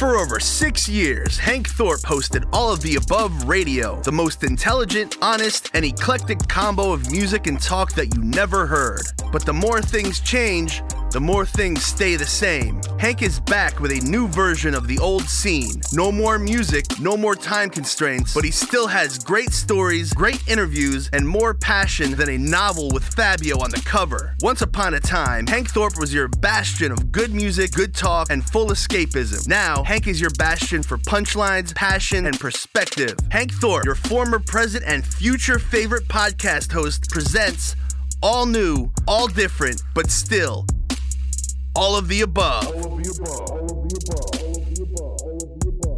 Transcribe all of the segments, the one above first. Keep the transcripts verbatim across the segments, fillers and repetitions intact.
For over six years, Hank Thorpe hosted All of the Above Radio, the most intelligent, honest, and eclectic combo of music and talk that you never heard. But the more things change, the more things stay the same. Hank is back with a new version of the old scene. No more music, no more time constraints, but he still has great stories, great interviews, and more passion than a novel with Fabio on the cover. Once upon a time, Hank Thorpe was your bastion of good music, good talk, and full escapism. Now, Hank is your bastion for punchlines, passion, and perspective. Hank Thorpe, your former present and future favorite podcast host, presents all new, all different, but still all of the above. All of the above. All of the above. All of the above. All of the above.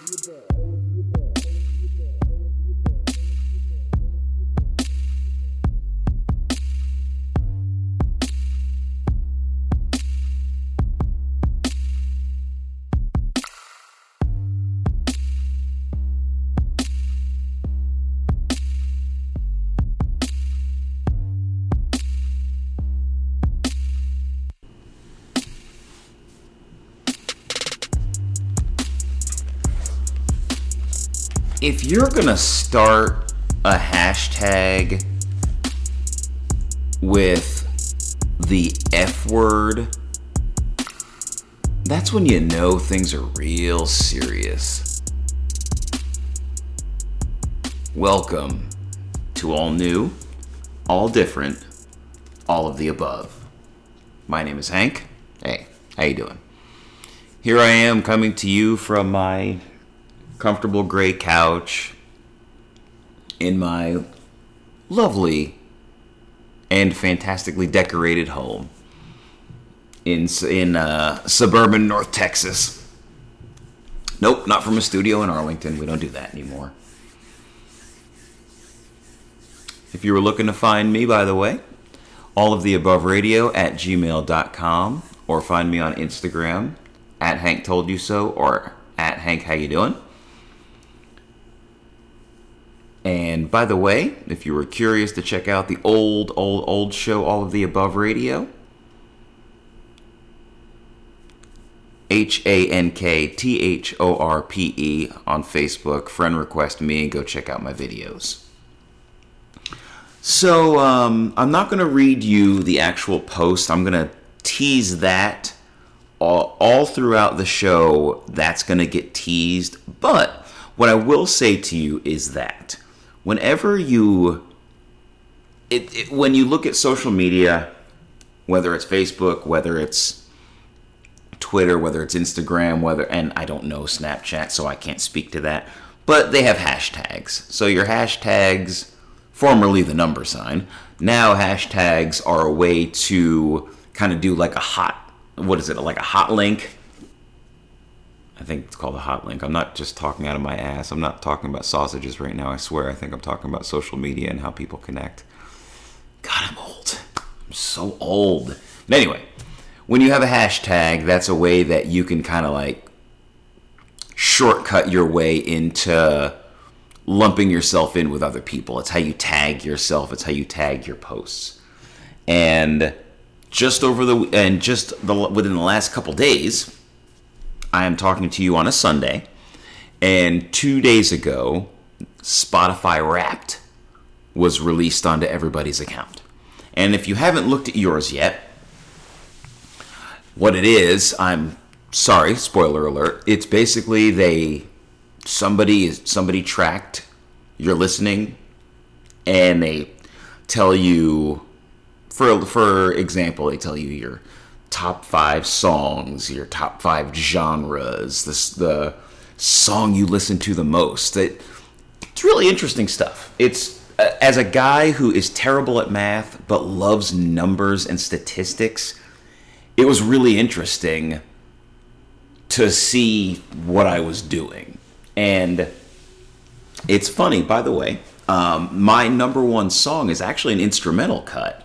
If you're gonna start a hashtag with the F word, that's when you know things are real serious. Welcome to all new, all different, all of the above. My name is Hank. Hey, how you doing? Here I am coming to you from my comfortable gray couch in my lovely and fantastically decorated home in in uh, suburban North Texas. Nope, not from a studio in Arlington. We don't do that anymore. If you were looking to find me, by the way, all of the above radio at gmail dot com, or find me on Instagram at Hank Told You So or at Hank How You Doing. And by the way, if you were curious to check out the old, old, old show, All of the Above Radio, H A N K T H O R P E on Facebook. Friend request me and go check out my videos. So, um, I'm not going to read you the actual post. I'm going to tease that all, all throughout the show. That's going to get teased. But what I will say to you is that whenever you, it, it, when you look at social media, whether it's Facebook, whether it's Twitter, whether it's Instagram, whether, and I don't know Snapchat, so I can't speak to that, but they have hashtags. So your hashtags, formerly the number sign, now hashtags are a way to kind of do like a hot, what is it, like a hot link? I think it's called a hot link. I'm not just talking out of my ass. I'm not talking about sausages right now, I swear. I think I'm talking about social media and how people connect. God, I'm old. I'm so old. But anyway, when you have a hashtag, that's a way that you can kind of like shortcut your way into lumping yourself in with other people. It's how you tag yourself. It's how you tag your posts. And just over the, and just the, within the last couple days, I am talking to you on a Sunday, and two days ago, Spotify Wrapped was released onto everybody's account. And if you haven't looked at yours yet, what it is, I'm sorry, spoiler alert, it's basically they, somebody, somebody tracked your listening, and they tell you, for, for example, they tell you your top five songs, your top five genres, this, the song you listen to the most. It, it's really interesting stuff. It's, uh, as a guy who is terrible at math but loves numbers and statistics, it was really interesting to see what I was doing. And it's funny, by the way, um, my number one song is actually an instrumental cut.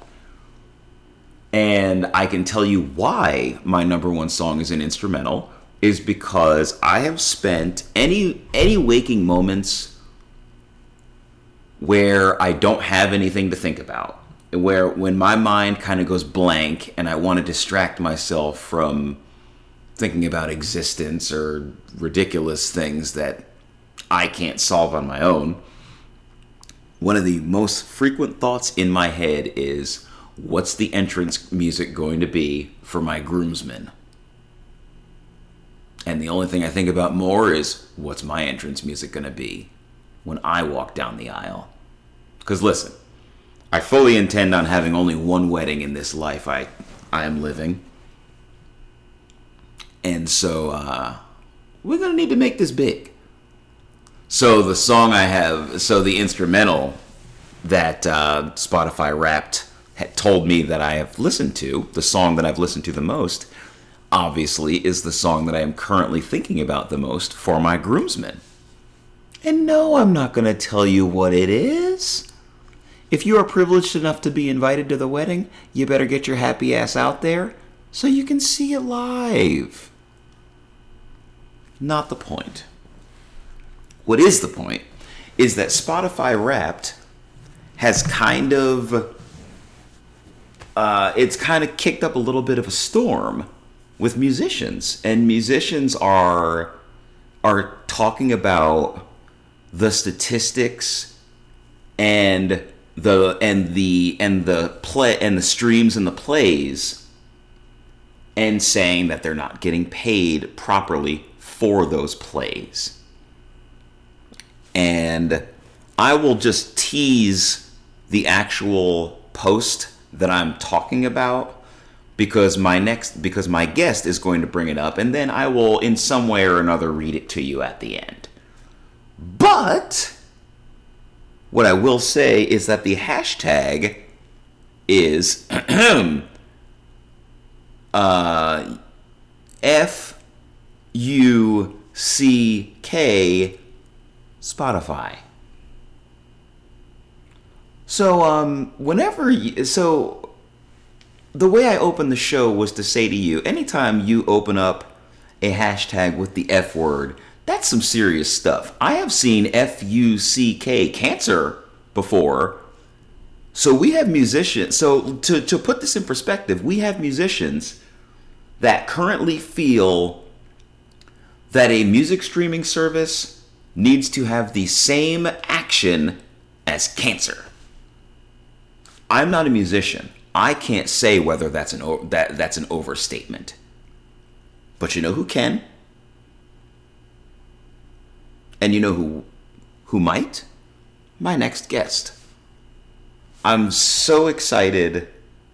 And I can tell you why my number one song is an instrumental is because I have spent any any waking moments where I don't have anything to think about, where when my mind kind of goes blank and I want to distract myself from thinking about existence or ridiculous things that I can't solve on my own, one of the most frequent thoughts in my head is, what's the entrance music going to be for my groomsmen? And the only thing I think about more is, what's my entrance music going to be when I walk down the aisle? Because listen, I fully intend on having only one wedding in this life I, I am living. And so uh, we're going to need to make this big. So the song I have, so the instrumental that uh, Spotify Wrapped had told me that I have listened to, the song that I've listened to the most, obviously is the song that I am currently thinking about the most for my groomsmen. And no, I'm not going to tell you what it is. If you are privileged enough to be invited to the wedding, you better get your happy ass out there so you can see it live. Not the point. What is the point is that Spotify Wrapped has kind of, uh, it's kind of kicked up a little bit of a storm with musicians. And musicians are, are talking about the statistics and the, and the, and the play, and the streams and the plays, and saying that they're not getting paid properly for those plays. And I will just tease the actual post that I'm talking about because my next because my guest is going to bring it up, and then I will in some way or another read it to you at the end. But what I will say is that the hashtag is uh, F U C K Spotify. So, um, whenever you, so the way I opened the show was to say to you, anytime you open up a hashtag with the F word, that's some serious stuff. I have seen F U C K, cancer, before. So we have musicians, so to, to put this in perspective, we have musicians that currently feel that a music streaming service needs to have the same action as cancer. I'm not a musician. I can't say whether that's an o- that that's an overstatement. But you know who can? And you know who who might? My next guest. I'm so excited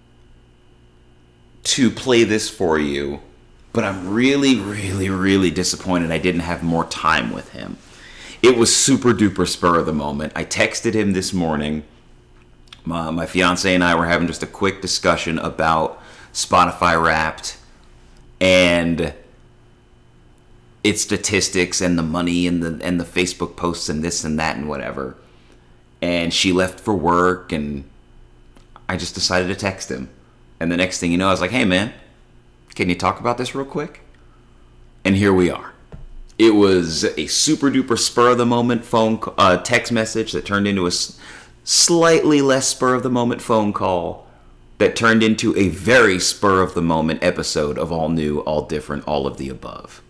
to play this for you, but I'm really, really, really disappointed I didn't have more time with him. It was super duper spur of the moment. I texted him this morning. My, my fiance and I were having just a quick discussion about Spotify Wrapped and its statistics and the money and the and the Facebook posts and this and that and whatever. And she left for work, and I just decided to text him. And the next thing you know, I was like, hey man, can you talk about this real quick? And here we are. It was a super duper spur of the moment phone uh, text message that turned into a s- slightly less spur of the moment phone call that turned into a very spur of the moment episode of All New, All Different, All of the Above.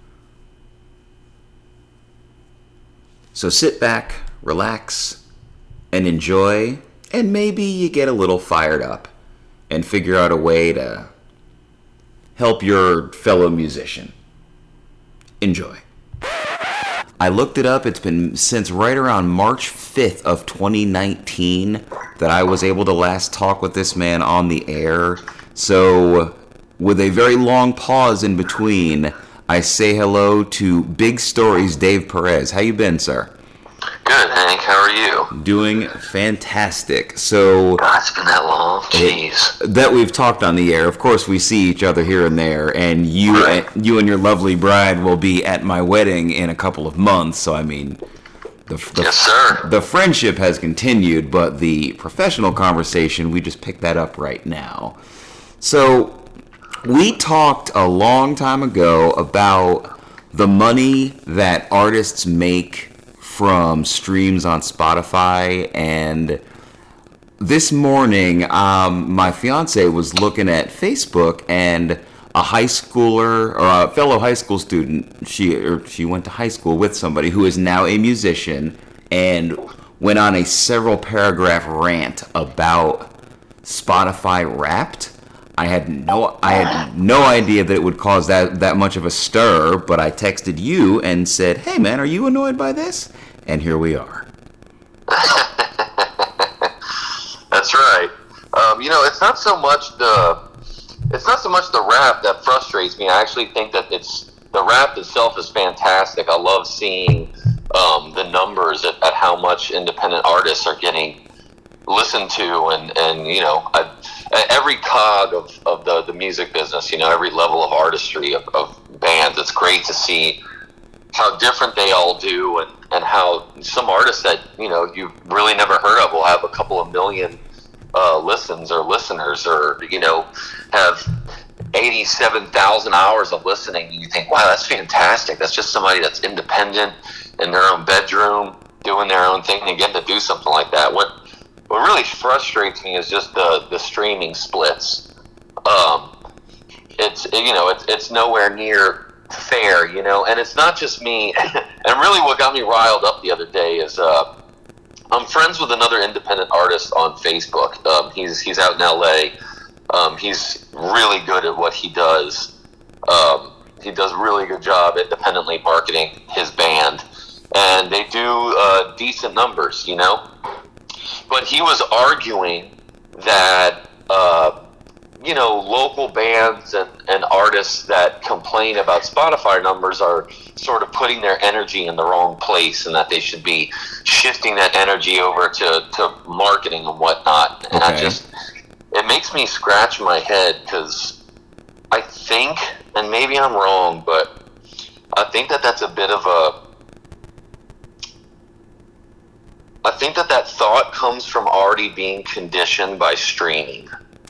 So sit back, relax, and enjoy, and maybe you get a little fired up and figure out a way to help your fellow musician. Enjoy. I looked it up. It's been since right around March fifth of twenty nineteen that I was able to last talk with this man on the air. So with a very long pause in between, I say hello to Big Stories Dave Perez. How you been, sir? Good, Hank. How are you? Doing fantastic. So God, it's been that long. Jeez. It, that we've talked on the air. Of course, we see each other here and there, and you, right. and, you and your lovely bride will be at my wedding in a couple of months. So, I mean, the, the yes, sir. The friendship has continued, but the professional conversation, we just picked that up right now. So, we talked a long time ago about the money that artists make from streams on Spotify, and this morning um, my fiance was looking at Facebook, and a high schooler or a fellow high school student. She or she went to high school with somebody who is now a musician and went on a several paragraph rant about Spotify Wrapped. I had no I had no idea that it would cause that, that much of a stir, but I texted you and said, "Hey man, are you annoyed by this?" And here we are. That's right. Um, you know, it's not so much the it's not so much the rap that frustrates me. I actually think that it's the rap itself is fantastic. I love seeing um, the numbers at, at how much independent artists are getting listened to, and, and you know, I, every cog of, of the, the music business, you know, every level of artistry of, of bands. It's great to see how different they all do, and, and how some artists that, you know, you've really never heard of will have a couple of million uh, listens or listeners, or, you know, have eighty-seven thousand hours of listening. And you think, wow, that's fantastic. That's just somebody that's independent in their own bedroom, doing their own thing, and getting to do something like that. What what really frustrates me is just the, the streaming splits. Um, it's, you know, it's, it's nowhere near fair, you know, and it's not just me. And really what got me riled up the other day is uh, I'm friends with another independent artist on Facebook. Um, he's he's out in L A. Um, he's really good at what he does. Um, he does a really good job independently marketing his band, and they do uh, decent numbers, you know. But he was arguing that uh, you know, local bands and, and artists that complain about Spotify numbers are sort of putting their energy in the wrong place, and that they should be shifting that energy over to, to marketing and whatnot. And okay. I just, it makes me scratch my head, because I think, and maybe I'm wrong, but I think that that's a bit of a, I think that that thought comes from already being conditioned by streaming.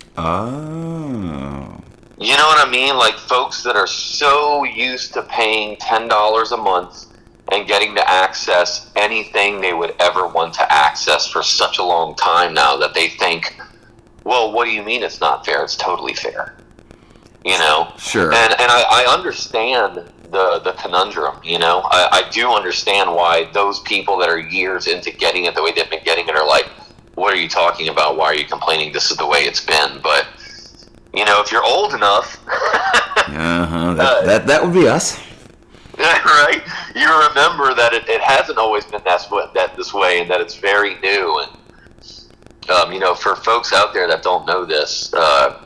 Oh. You know what I mean? Like folks that are so used to paying ten dollars a month and getting to access anything they would ever want to access for such a long time now, that they think, well, what do you mean it's not fair? It's totally fair. You know? Sure. And and I, I understand the, the conundrum, you know? I, I do understand why those people that are years into getting it the way they've been getting it are like, what are you talking about? Why are you complaining? This is the way it's been. But, you know, if you're old enough... uh-huh. That, uh, that, that would be us. Right? You remember that it, it hasn't always been that, that this way, and that it's very new. And, um, you know, for folks out there that don't know this, uh,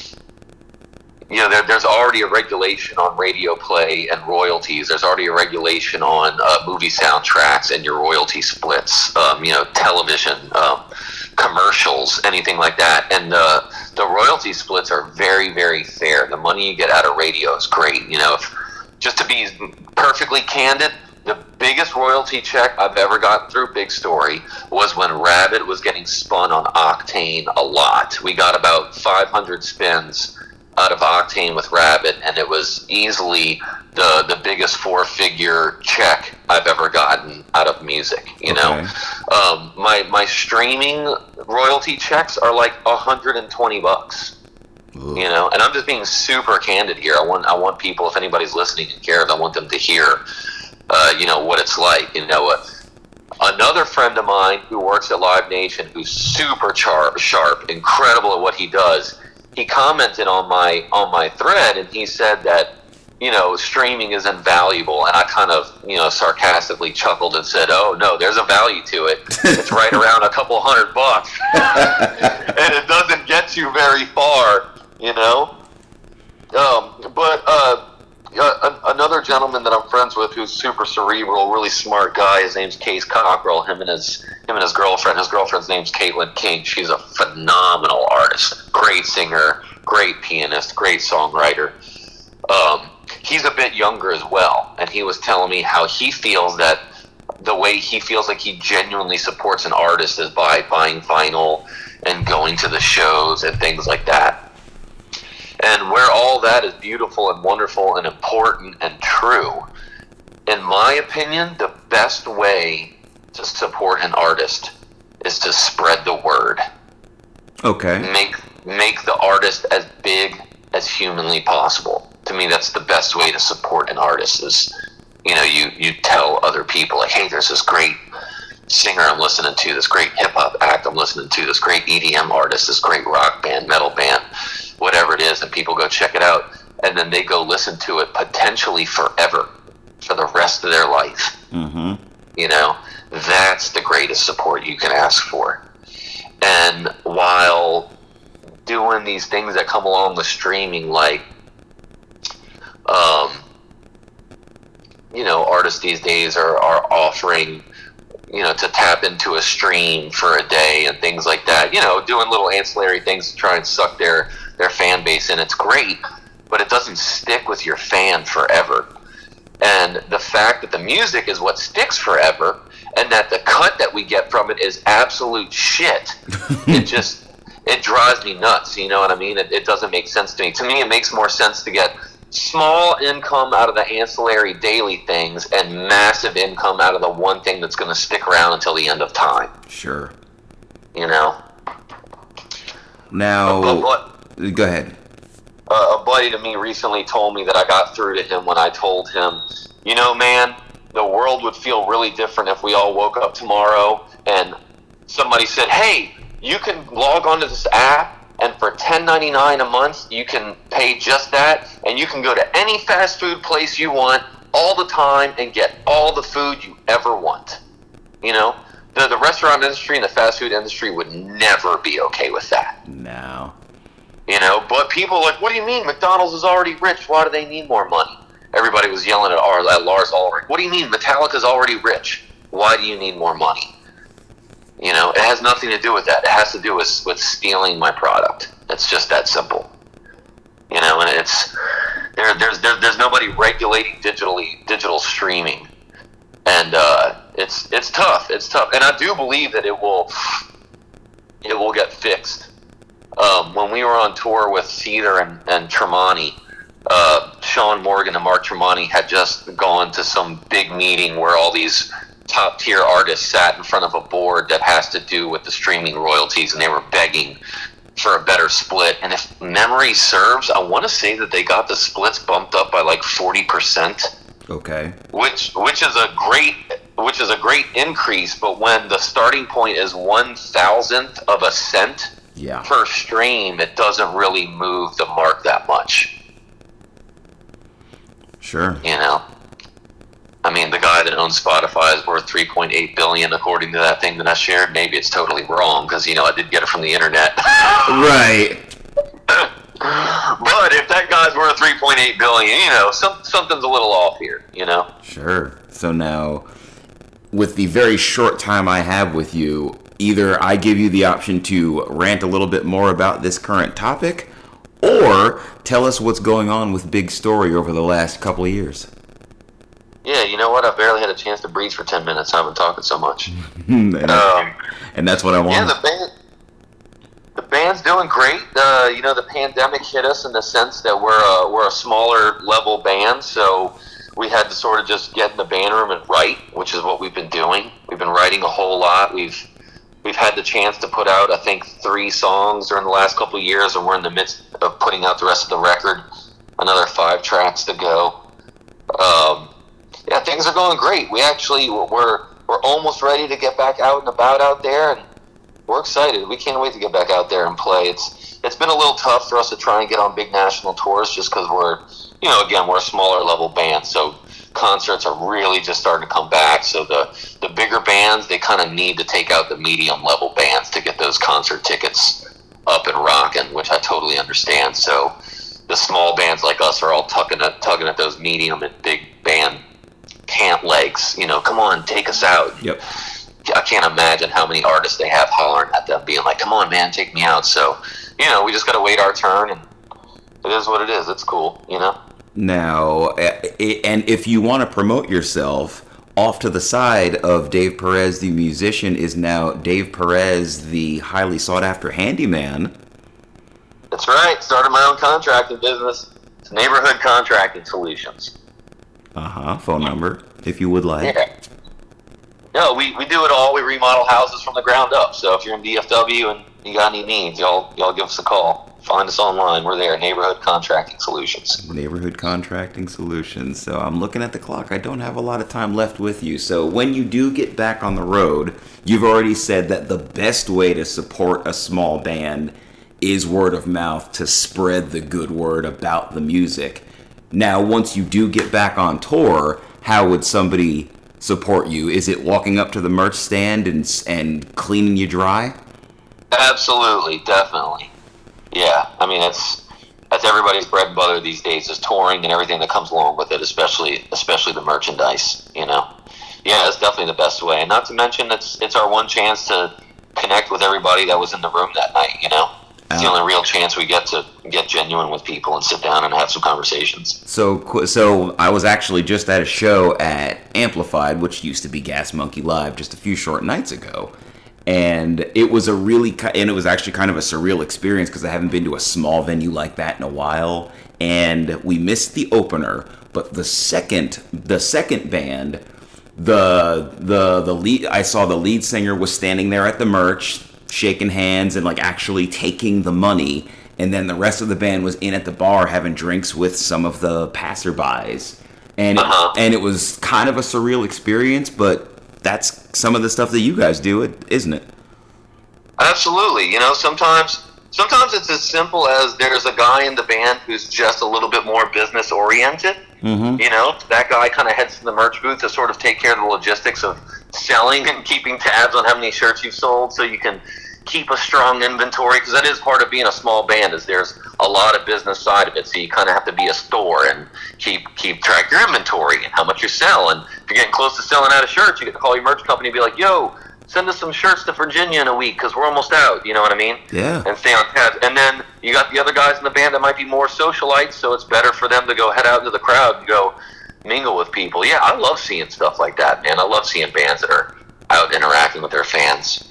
you know, there, there's already a regulation on radio play and royalties. There's already a regulation on uh, movie soundtracks and your royalty splits, um, you know, television, um, commercials, anything like that. And uh, the royalty splits are very, very fair. The money you get out of radio is great. You know, if, just to be perfectly candid, the biggest royalty check I've ever gotten through, big story, was when Rabbit was getting spun on Octane a lot. We got about five hundred spins out of Octane with Rabbit, and it was easily the the biggest four-figure check I've ever gotten out of music, you okay. know? Um, my my streaming royalty checks are like one hundred twenty bucks, Ugh. you know? And I'm just being super candid here. I want I want people, if anybody's listening and cares, I want them to hear, uh, you know, what it's like, you know? Uh, another friend of mine who works at Live Nation, who's super sharp, sharp, incredible at what he does, he commented on my on my thread, and he said that, you know, streaming is invaluable. And I kind of, you know, sarcastically chuckled and said, oh, no, there's a value to it. It's right around a couple hundred bucks. And it doesn't get you very far, you know. Um, but uh, uh, another gentleman that I'm friends with who's super cerebral, really smart guy, his name's Case Cockrell, him and his him and his girlfriend. His girlfriend's name's Caitlin King. She's a phenomenal artist, great singer, great pianist, great songwriter. Um, he's a bit younger as well, and he was telling me how he feels that the way he feels like he genuinely supports an artist is by buying vinyl and going to the shows and things like that. And where all that is beautiful and wonderful and important and true, in my opinion, the best way to support an artist is to spread the word. Okay. Make make the artist as big as humanly possible. To me, that's the best way to support an artist is, you know, you, you tell other people, like, hey, there's this great singer I'm listening to, this great hip-hop act I'm listening to, this great E D M artist, this great rock band, metal band, whatever it is, and people go check it out, and then they go listen to it potentially forever, for the rest of their life. Mm-hmm. You know, that's the greatest support you can ask for. And while doing these things that come along with streaming, like, um, you know, artists these days are, are offering, you know, to tap into a stream for a day and things like that, you know, doing little ancillary things to try and suck their, their fan base in. It's great, but it doesn't stick with your fan forever. And the fact that the music is what sticks forever, and that the cut that we get from it is absolute shit, it just, it drives me nuts, you know what I mean? It, it doesn't make sense to me. To me, it makes more sense to get small income out of the ancillary daily things and massive income out of the one thing that's going to stick around until the end of time. Sure. You know? Now, but, but, go ahead. Uh, a buddy to me recently told me that I got through to him when I told him, you know, man, the world would feel really different if we all woke up tomorrow and somebody said, hey, you can log onto this app, and for ten ninety-nine a month, you can pay just that, and you can go to any fast food place you want all the time and get all the food you ever want. You know, the, the restaurant industry and the fast food industry would never be okay with that. No. You know, but people are like, what do you mean? McDonald's is already rich. Why do they need more money? Everybody was yelling at, our, at Lars Ulrich. What do you mean? Metallica's already rich. Why do you need more money? You know, it has nothing to do with that. It has to do with, with stealing my product. It's just that simple. You know, and it's there. There's there, there's nobody regulating digitally digital streaming, and uh, it's it's tough. It's tough, and I do believe that it will it will get fixed. Um, when we were on tour with Seether and, and Tremonti, uh, Sean Morgan and Mark Tremonti had just gone to some big meeting where all these top tier artists sat in front of a board that has to do with the streaming royalties, and they were begging for a better split. And if memory serves, I want to say that they got the splits bumped up by like forty percent. Okay. Which which is a great which is a great increase, but when the starting point is one thousandth of a cent yeah. per stream, it doesn't really move the mark that much. Sure. You know? I mean, the guy that owns Spotify is worth three point eight billion dollars according to that thing that I shared. Maybe it's totally wrong because, you know, I did get it from the internet. Right. But if that guy's worth three point eight billion dollars, you know, some, something's a little off here, you know? Sure. So now, with the very short time I have with you, either I give you the option to rant a little bit more about this current topic, or tell us what's going on with Big Story over the last couple of years. Yeah, you know what? I barely had a chance to breathe for ten minutes. I've been talking so much. and, um, and that's what I want. Yeah, the band, the band's doing great. Uh, you know, the pandemic hit us in the sense that we're a, we're a smaller level band, so we had to sort of just get in the band room and write, which is what we've been doing. We've been writing a whole lot. We've we've had the chance to put out, I think, three songs during the last couple of years, and we're in the midst of putting out the rest of the record. Another five tracks to go. Um, Yeah, things are going great. We actually, we're we're almost ready to get back out and about out there, and we're excited. We can't wait to get back out there and play. It's It's been a little tough for us to try and get on big national tours just because we're, you know, again, we're a smaller level band, so concerts are really just starting to come back. So the, the bigger bands, they kind of need to take out the medium level bands to get those concert tickets up and rocking, which I totally understand. So the small bands like us are all tugging at, tugging at those medium and big band pant legs, you know, come on, take us out. Yep. I can't imagine how many artists they have hollering at them, being like, come on, man, take me out. So, you know, we just got to wait our turn, and it is what it is. It's cool, you know? Now, and if you want to promote yourself, off to the side of Dave Perez, the musician, is now Dave Perez, the highly sought-after handyman. That's right. Started my own contracting business. It's Neighborhood Contracting Solutions. Uh-huh. Phone number, if you would like. Yeah. No, we, we do it all. We remodel houses from the ground up. So if you're in D F W and you got any needs, y'all y'all give us a call. find us online. We're there, Neighborhood Contracting Solutions. Neighborhood Contracting Solutions. So I'm looking at the clock. I don't have a lot of time left with you. So when you do get back on the road, you've already said that the best way to support a small band is word of mouth, to spread the good word about the music. Now, once you do get back on tour, how would somebody support you? Is it walking up to the merch stand and and cleaning you dry? Absolutely, definitely. Yeah, I mean, that's that's everybody's bread and butter these days, is touring and everything that comes along with it, especially especially the merchandise, you know. Yeah, it's definitely the best way. And not to mention, it's it's our one chance to connect with everybody that was in the room that night, you know. It's the only real chance we get to get genuine with people and sit down and have some conversations. So, so I was actually just at a show at Amplified, which used to be Gas Monkey Live, just a few short nights ago, and it was a really, and it was actually kind of a surreal experience because I haven't been to a small venue like that in a while, and we missed the opener, but the second, the second band, the the the lead, I saw the lead singer was standing there at the merch, shaking hands and like actually taking the money, and then the rest of the band was in at the bar having drinks with some of the passerbys, and uh-huh. it, and it was kind of a surreal experience. But that's some of the stuff that you guys do, isn't it? Absolutely. You know, sometimes sometimes it's as simple as there's a guy in the band who's just a little bit more business oriented. Mm-hmm. You know, that guy kind of heads to the merch booth to sort of take care of the logistics of selling and keeping tabs on how many shirts you've sold, so you can keep a strong inventory, because that is part of being a small band, is there's a lot of business side of it, so you kind of have to be a store and keep keep track of your inventory and how much you sell. And if you're getting close to selling out of shirts, you get to call your merch company and be like, yo, send us some shirts to Virginia in a week because we're almost out, you know what I mean? Yeah. And stay on tabs. And then you got the other guys in the band that might be more socialites, so it's better for them to go head out into the crowd and go mingle with people. Yeah, I love seeing stuff like that, man. I love seeing bands that are out interacting with their fans.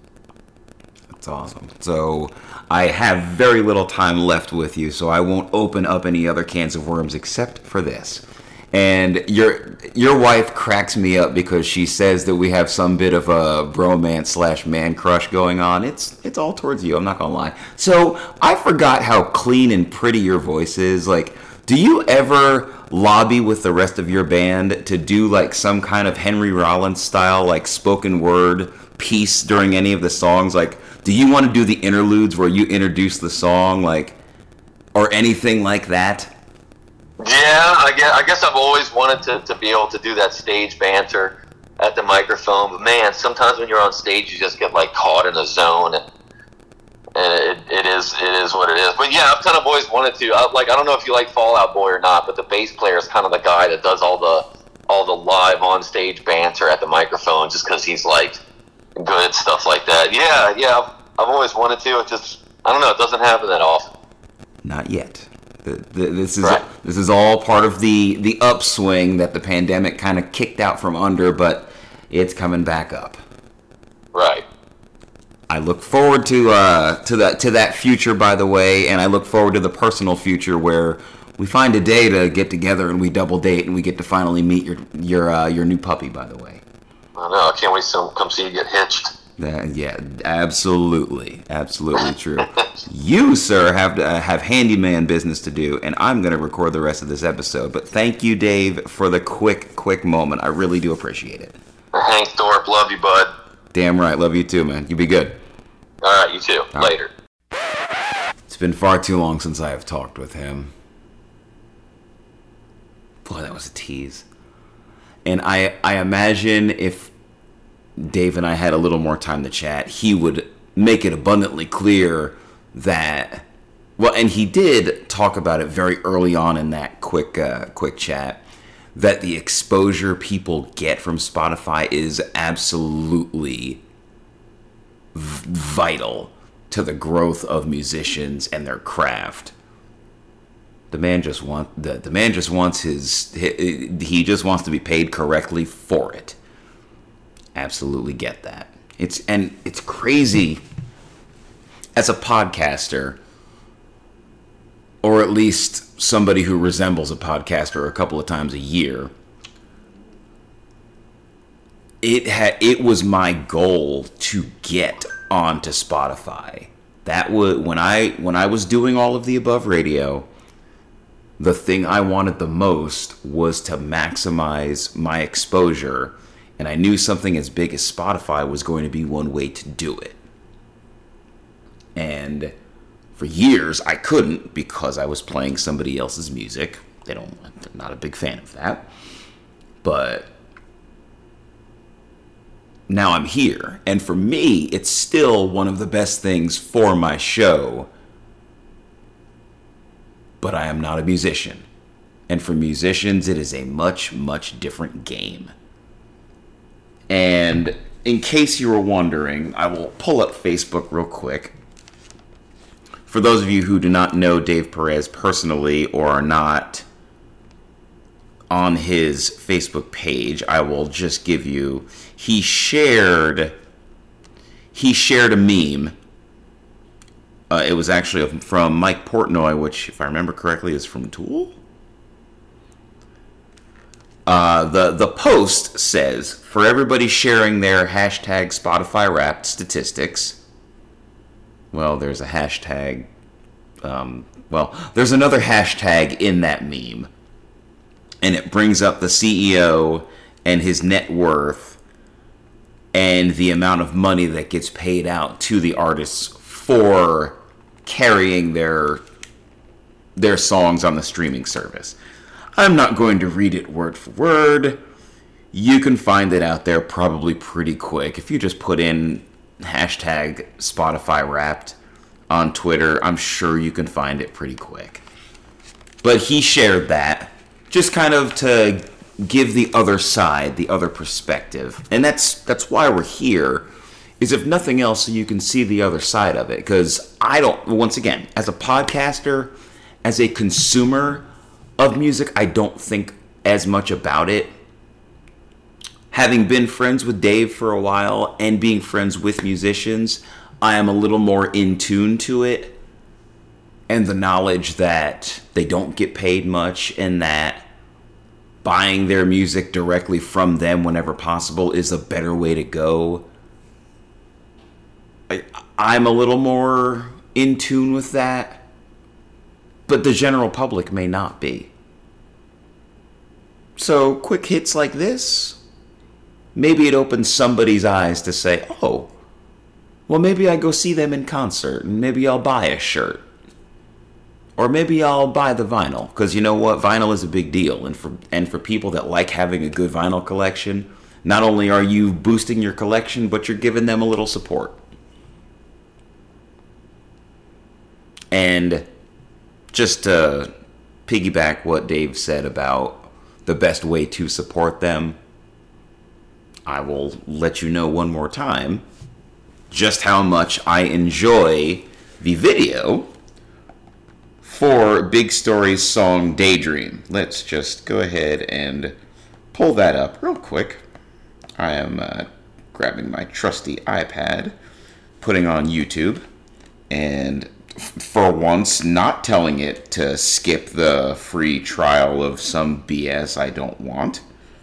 That's awesome. So I have very little time left with you, so I won't open up any other cans of worms except for this. And your your wife cracks me up because she says that we have some bit of a bromance slash man crush going on. It's it's all towards you, I'm not gonna lie. So I forgot how clean and pretty your voice is. Like, do you ever lobby with the rest of your band to do like some kind of Henry Rollins style, like spoken word piece during any of the songs? Like, do you want to do the interludes where you introduce the song, like, or anything like that? Yeah, I guess, I guess I've always wanted to, to be able to do that stage banter at the microphone, but man, sometimes when you're on stage, you just get like caught in a zone, and, and it, it is it is what it is. But yeah, I've kind of always wanted to. I, like, I don't know if you like Fall Out Boy or not, but the bass player is kind of the guy that does all the all the live on stage banter at the microphone, just because he's like good at stuff like that. Yeah, yeah, I've, I've always wanted to. It just, I don't know, it doesn't happen that often. Not yet. The, the, this is right. This is all part of the, the upswing that the pandemic kind of kicked out from under, but it's coming back up. Right. I look forward to uh, to that to that future, by the way, and I look forward to the personal future where we find a day to get together and we double date and we get to finally meet your your uh, your new puppy, by the way. I know. I can't wait to come see you get hitched. That, yeah, absolutely, absolutely true. You, sir, have to, uh, have handyman business to do, and I'm going to record the rest of this episode. But thank you, Dave, for the quick, quick moment. I really do appreciate it. Hank Thorpe, love you, bud. Damn right, love you too, man. You be good. All right, you too. All Later. Right. It's been far too long since I have talked with him. Boy, that was a tease. And I, I imagine if Dave and I had a little more time to chat, he would make it abundantly clear that, well, and he did talk about it very early on in that quick uh, quick chat, that the exposure people get from Spotify is absolutely v- vital to the growth of musicians and their craft. The man just want the, the man just wants his he, he just wants to be paid correctly for it. Absolutely get that. It's and it's crazy as a podcaster, or at least somebody who resembles a podcaster a couple of times a year. It had it was my goal to get onto Spotify That was when I when I was doing all of the above radio. The thing I wanted the most was to maximize my exposure, and I knew something as big as Spotify was going to be one way to do it. And for years, I couldn't because I was playing somebody else's music. They don't, I'm not a big fan of that. But now I'm here. And for me, it's still one of the best things for my show. But I am not a musician. And for musicians, it is a much, much different game. And in case you were wondering, I will pull up Facebook real quick. For those of you who do not know Dave Perez personally or are not on his Facebook page, I will just give you, he shared, he shared a meme. Uh, it was actually from Mike Portnoy, which, if I remember correctly, is from Tool. Uh, the, the post says, for everybody sharing their hashtag Spotify Wrapped statistics, well, there's a hashtag, um, well, there's another hashtag in that meme, and it brings up the C E O and his net worth and the amount of money that gets paid out to the artists for carrying their their songs on the streaming service. I'm not going to read it word for word. You can find it out there probably pretty quick. If you just put in hashtag Spotify Wrapped on Twitter, I'm sure you can find it pretty quick. But he shared that just kind of to give the other side, the other perspective. And that's that's why we're here. Is if nothing else, so you can see the other side of it. Because I don't, once again, as a podcaster, as a consumer of music, I don't think as much about it. Having been friends with Dave for a while and being friends with musicians, I am a little more in tune to it. And the knowledge that they don't get paid much and that buying their music directly from them whenever possible is a better way to go. I, I'm a little more in tune with that, but the general public may not be. So quick hits like this, maybe it opens somebody's eyes to say, oh, well, maybe I go see them in concert, and maybe I'll buy a shirt. Or maybe I'll buy the vinyl, because you know what? Vinyl is a big deal, and for and for people that like having a good vinyl collection, not only are you boosting your collection, but you're giving them a little support. And just to piggyback what Dave said about the best way to support them, I will let you know one more time just how much I enjoy the video for Big Story's song Daydream. Let's just go ahead and pull that up real quick. I am uh, grabbing my trusty iPad, putting on YouTube, and for once not telling it to skip the free trial of some B S I don't want.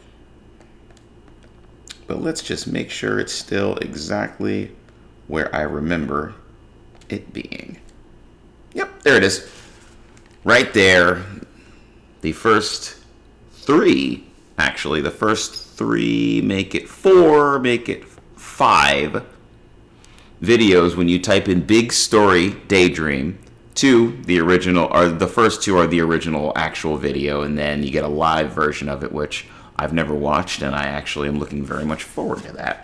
But let's just make sure it's still exactly where I remember it being. Yep, there it is. Right there. The first three, actually, the first three, make it four, make it five videos when you type in Big Story Daydream. Two, the original, or the first two are the original actual video, and then you get a live version of it, which I've never watched, and I actually am looking very much forward to that.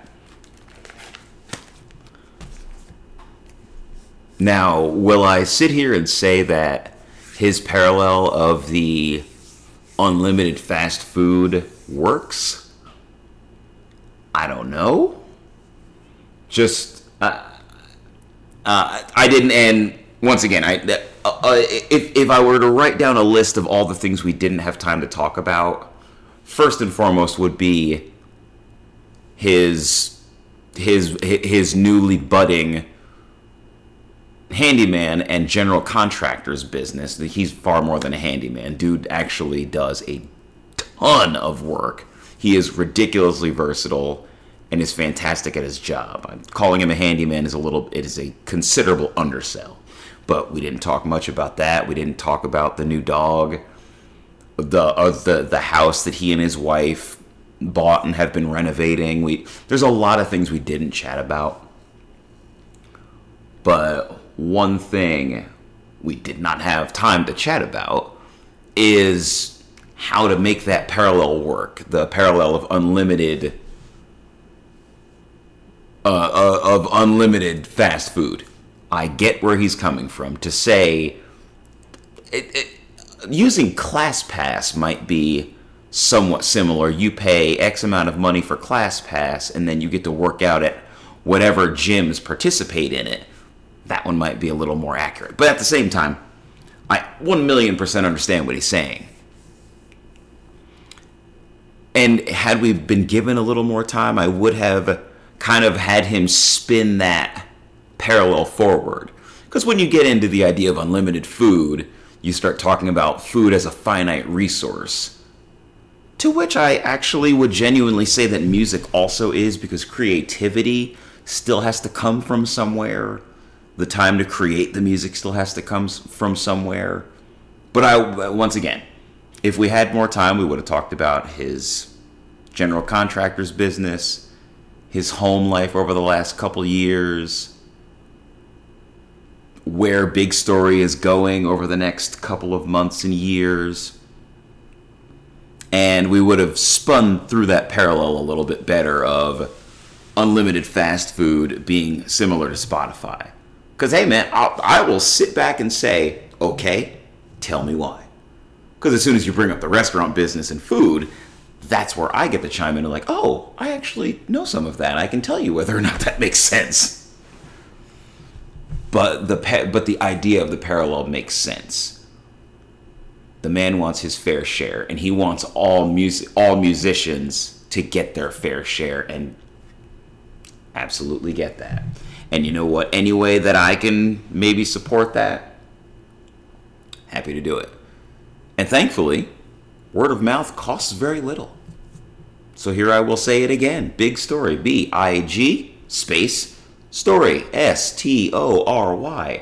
Now, will I sit here and say that his parallel of the unlimited fast food works? I don't know. Just, uh, uh, I didn't, and once again, I uh, uh, if, if I were to write down a list of all the things we didn't have time to talk about, first and foremost would be his his his newly budding handyman and general contractor's business. He's far more than a handyman. Dude actually does a ton of work. He is ridiculously versatile, and is fantastic at his job. I'm calling him a handyman is a little, it is a considerable undersell. But we didn't talk much about that. We didn't talk about the new dog, the uh, the the house that he and his wife bought and have been renovating. We there's a lot of things we didn't chat about. But one thing we did not have time to chat about is how to make that parallel work. The parallel of unlimited uh, uh, of unlimited fast food. I get where he's coming from. To say it, it, using ClassPass might be somewhat similar. You pay X amount of money for ClassPass, and then you get to work out at whatever gyms participate in it. That one might be a little more accurate. But at the same time, I one million percent understand what he's saying. And had we been given a little more time, I would have kind of had him spin that parallel forward. Because when you get into the idea of unlimited food, you start talking about food as a finite resource. To which I actually would genuinely say that music also is, because creativity still has to come from somewhere. The time to create the music still has to come from somewhere. But I, once again, if we had more time, we would have talked about his general contractor's business, his home life over the last couple years, where Big Story is going over the next couple of months and years. And we would have spun through that parallel a little bit better of unlimited fast food being similar to Spotify. Because, hey, man, I'll, I will sit back and say, okay, tell me why. Because as soon as you bring up the restaurant business and food, that's where I get to chime in and like, oh, I actually know some of that. I can tell you whether or not that makes sense. But the but the idea of the parallel makes sense. The man wants his fair share, and he wants all music, all musicians to get their fair share, and absolutely get that. And you know what? Any way that I can maybe support that, happy to do it. And thankfully, word of mouth costs very little. So here I will say it again. Big Story. B I G space Story. S T O R Y.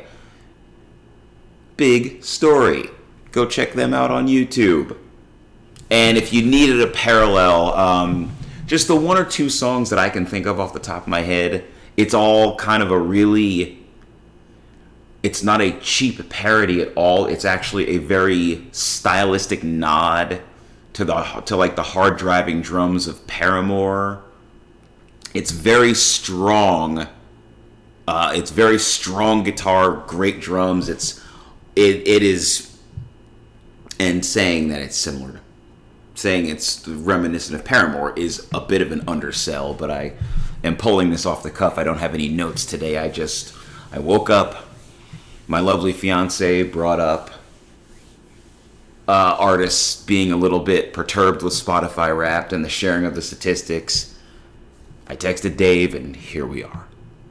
Big Story. Go check them out on YouTube. And if you needed a parallel, um, just the one or two songs that I can think of off the top of my head, it's all kind of a really... It's not a cheap parody at all. It's actually a very stylistic nod to the to like the hard driving drums of Paramore. It's very strong. Uh, it's very strong guitar, great drums. It's it it is, and saying that it's similar to, saying it's reminiscent of Paramore is a bit of an undersell. But I am pulling this off the cuff. I don't have any notes today. I just I woke up. My lovely fiance brought up uh, artists being a little bit perturbed with Spotify Wrapped and the sharing of the statistics. I texted Dave, and here we are.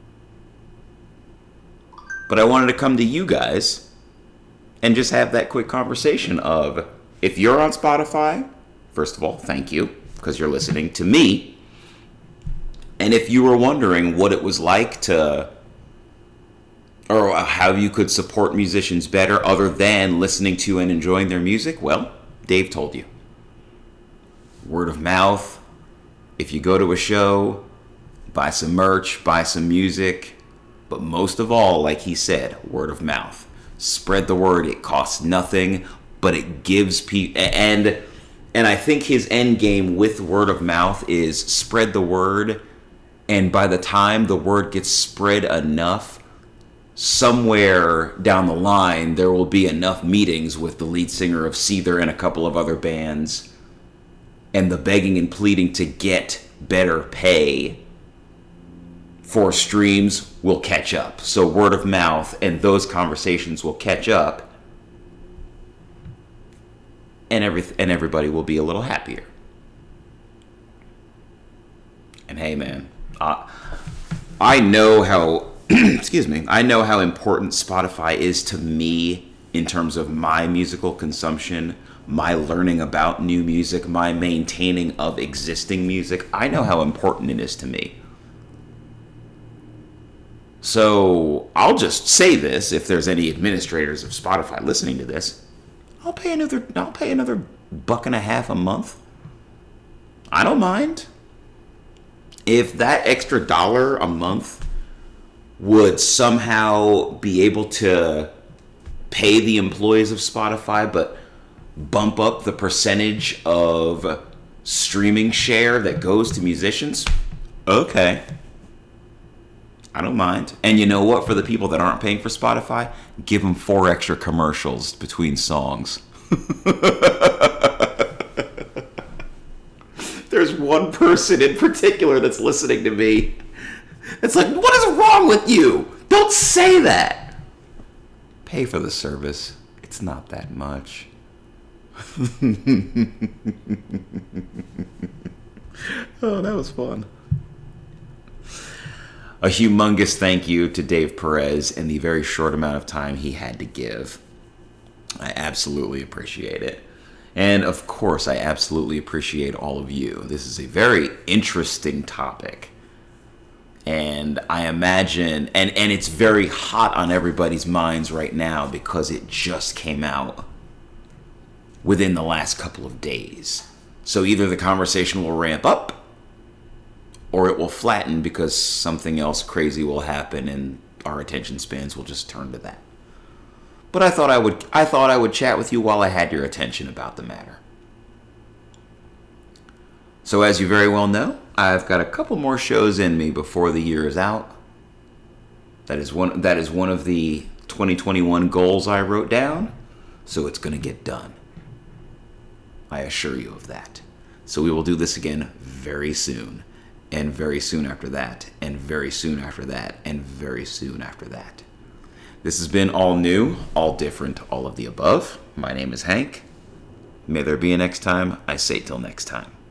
But I wanted to come to you guys and just have that quick conversation of, if you're on Spotify, first of all, thank you, because you're listening to me. And if you were wondering what it was like to... or how you could support musicians better other than listening to and enjoying their music, well, Dave told you. Word of mouth. If you go to a show, buy some merch, buy some music. But most of all, like he said, word of mouth. Spread the word. It costs nothing, but it gives people... And, and I think his end game with word of mouth is spread the word. And by the time the word gets spread enough, somewhere down the line, there will be enough meetings with the lead singer of Seether and a couple of other bands, and the begging and pleading to get better pay for streams will catch up. So word of mouth and those conversations will catch up, and every and everybody will be a little happier. And hey, man, I, I know how... excuse me, I know how important Spotify is to me in terms of my musical consumption, my learning about new music, my maintaining of existing music. I know how important it is to me. So I'll just say this, if there's any administrators of Spotify listening to this, I'll pay another I'll pay another buck and a half a month. I don't mind. If that extra dollar a month would somehow be able to pay the employees of Spotify, but bump up the percentage of streaming share that goes to musicians, okay. I don't mind. And you know what? For the people that aren't paying for Spotify, give them four extra commercials between songs. There's one person in particular that's listening to me. It's like, what is wrong with you? Don't say that. Pay for the service. It's not that much. Oh, that was fun. A humongous thank you to Dave Perez in the very short amount of time he had to give. I absolutely appreciate it. And of course, I absolutely appreciate all of you. This is a very interesting topic. And I imagine, and, and it's very hot on everybody's minds right now because it just came out within the last couple of days. So either the conversation will ramp up, or it will flatten because something else crazy will happen and our attention spans will just turn to that. But I thought I would I thought I would chat with you while I had your attention about the matter. So as you very well know, I've got a couple more shows in me before the year is out. That is one that is one of the twenty twenty-one goals I wrote down, so it's going to get done. I assure you of that. So we will do this again very soon. And very soon after that, and very soon after that, and very soon after that. This has been All New, All Different, All of the Above. My name is Hank. May there be a next time. I say till next time.